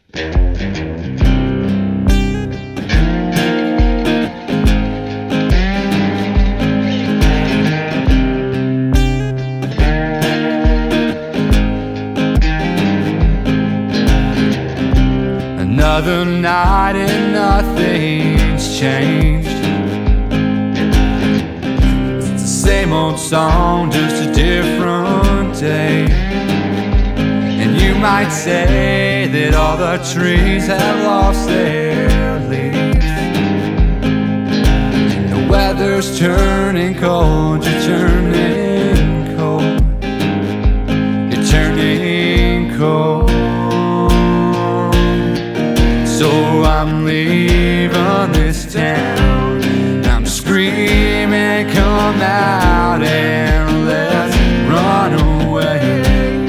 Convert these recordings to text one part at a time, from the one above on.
Another night and nothing's changed. It's the same old song, just a different day. And you might say that all the trees have lost their leaves, and the weather's turning cold. You're turning cold. You're turning cold. So I'm leaving this town. I'm screaming, come out and let's run away.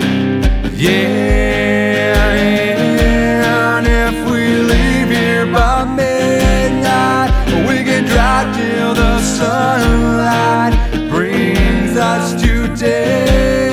Yeah, and if we leave here by midnight, we can drive till the sunlight brings us to day.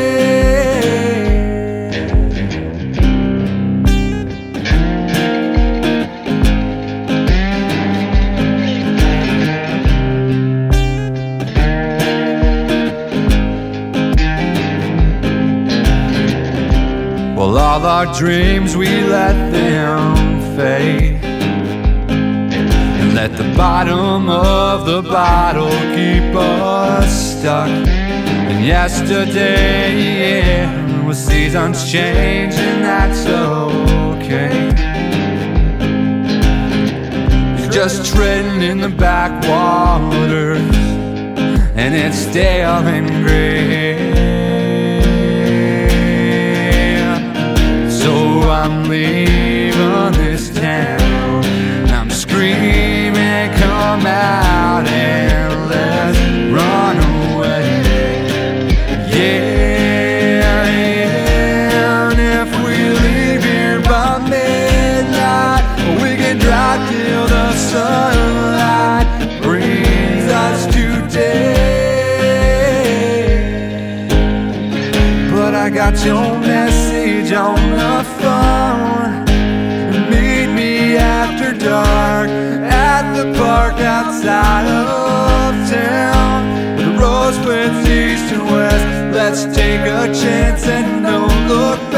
Well, all our dreams, we let them fade, and let the bottom of the bottle keep us stuck. And yesterday, yeah, well, seasons change, and that's okay. You're just treading in the backwaters, and it's stale and gray. I'm leaving this town. I'm screaming, come out and let's run away. Yeah, and if we leave here by midnight, we can drive till the sunlight brings us to day. But I got your message on the phone. Meet me after dark at the park outside of town. The road splits east and west. Let's take a chance and don't look back.